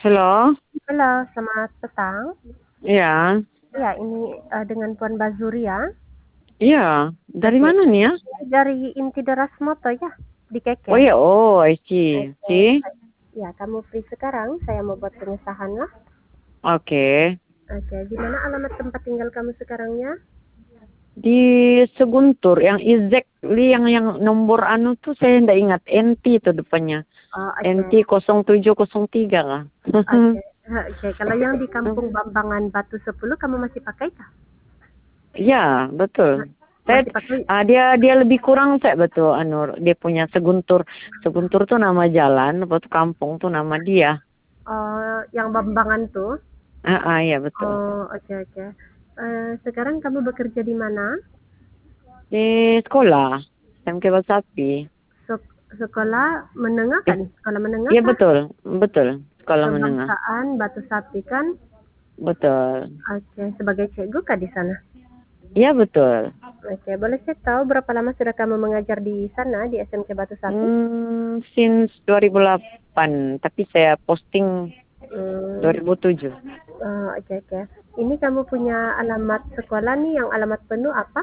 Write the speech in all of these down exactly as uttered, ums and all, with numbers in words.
Halo? Halo, selamat petang. Iya. Iya, ini, eee, dengan Puan Bazuri ya? Iya, dari Oke, mana nih ya? dari Inti Deras Moto ya, di Oh Keke? ya, oh I see. Oke, See? sa ya kamu free sekarang? Saya mau buat pengesahan lah. Oke. Oke, di mana alamat tempat tinggal kamu sekarangnya? Di Seguntur, yang exactly yang yang nomor anu tuh saya ndak ingat, N T itu depannya. Oh, N oke. T nol tujuh nol tiga kah? Oke, oke. Kalau yang di Kampung Bambangan Batu sepuluh kamu masih pakai kah? Iya, Ma betul. Saya masih pakai? ah, dia dia lebih kurang saya betul anu dia punya Seguntur. Seguntur tuh nama jalan, apa tuh kampung tuh nama dia. Oh, yang Bambangan tuh? Heeh, iya betul. Oh, oke oke. Eee, sekarang kamu bekerja di mana? Di sekolah, S M K Basapi. Sek sekolah menengah Eh, kan? Sekolah menengah iya kah? betul, betul. Sekolah menengah. Kebangsaan Batu Sapi kan? Betul. Oke, sebagai cikgu kah di sana? Iya betul. Oke, boleh saya tahu berapa lama sudah kamu mengajar di sana, di S M K Batu Sapi? Hmm, since dua ribu delapan, tapi saya posting Mmm, dua ribu tujuh. oh, oke oke. Ini kamu punya alamat sekolah nih yang alamat penuh apa?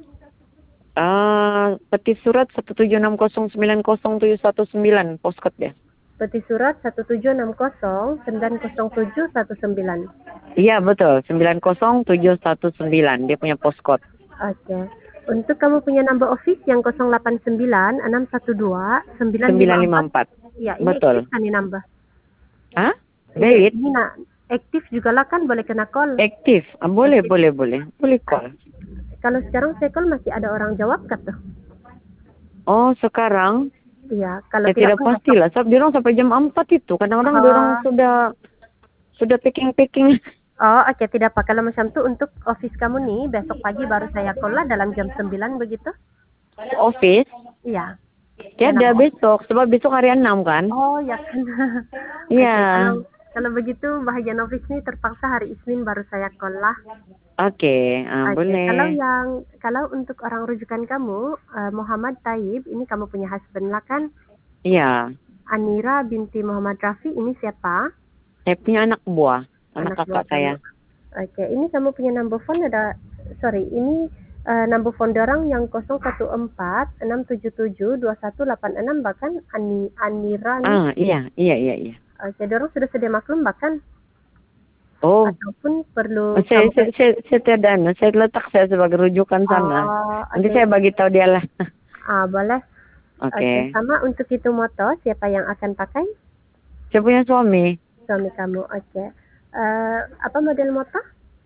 Ah, peti surat satu tujuh enam nol sembilan nol tujuh satu sembilan, postcode ya. Peti surat satu tujuh enam nol sembilan nol tujuh satu sembilan. Iya betul, sembilan nol tujuh satu sembilan, dia punya postcode. Oke. Untuk kamu punya number office yang nol delapan sembilan enam satu dua sembilan lima sembilan lima empat. empat. Ya, ini aktif Betul. kan ini nambah? Hah? Ini David? ini nak aktif juga lah kan boleh kena call. Aktif? Ah, boleh, Aktif. boleh, boleh. Boleh call. Kalau sekarang saya call masih ada orang jawab kah tuh? Oh, sekarang? Iya, kalau Ya tidak tidak pun besok. pastilah. Sebab dia orang sampai jam empat itu. Kadang-kadang dia orang Oh, sudah sudah packing-packing. oh oke tidak apa. Kalau macam tuh untuk office kamu nih besok pagi baru saya call lah dalam jam sembilan begitu. Office? Iya. Ya Tiada nama office. besok. Sebab besok hari enam kan? Oh ya kan. Iya. Oke, kalau kalau begitu bahagian office nih terpaksa hari Isnin baru saya call lah. Oke, ah, Oke, kalau boleh. yang kalau untuk orang rujukan kamu, eh, Muhammad Taib, ini kamu punya husband lah kan? Iya. Anira binti Muhammad Rafi, ini siapa? Saya punya anak buah. Anak Anak buah kakak kamu. saya. Oke, ini kamu punya number phone ada, sorry, ini uh, number phone dorang yang nol satu empat enam tujuh tujuh dua satu delapan enam bahkan Ani, Anira nih. Ah, iya, iya, iya, iya. Oke, dorang sudah sedia maklum bahkan Oh, ataupun perlu saya, kamu. saya, saya, saya tiada. anu. Saya letak saya sebagai rujukan sana. Oh, Nanti oke. saya bagi tahu dia lah. Ah, boleh. Oke, Oke. sama untuk itu moto siapa yang akan pakai? Saya punya suami. Suami kamu. Oke. Eh, apa model motor?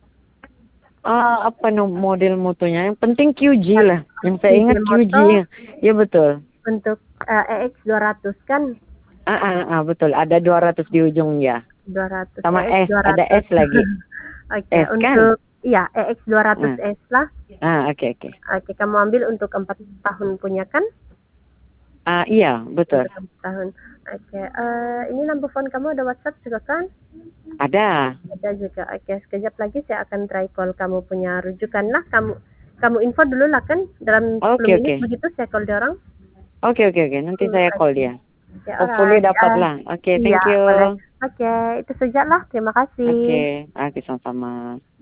Ah, apa no, model motonya? Yang penting Q G lah. Yang saya Q J ingat Q G. motor Ya betul. untuk eh, E X dua ratus kan? Ah, ah, ah, betul. Ada dua ratus di ujung ya. dua ratus Sama E X S. Ada dua ratus. S lagi. Oke, S kan? untuk iya E X dua ratus Ah, S lah. ah oke, oke. Oke, kamu ambil untuk empat tahun punya kan? Ah, iya, betul. Untuk empat tahun. Oke, eh, ini number phone kamu ada WhatsApp juga kan? Ada. Ada juga. Oke, sekejap lagi saya akan try call kamu punya rujukan lah. Kamu kamu info dulu lah kan dalam sepuluh Oke, menit oke. begitu saya call dia orang. Oke, oke, oke. Nanti Hmm, saya call oke. dia. Oke, Hopefully alright. dapat Eh, lah. Oke, iya, thank you. boleh. Oke, itu saja lah. Terima kasih. Oke, oke sama-sama.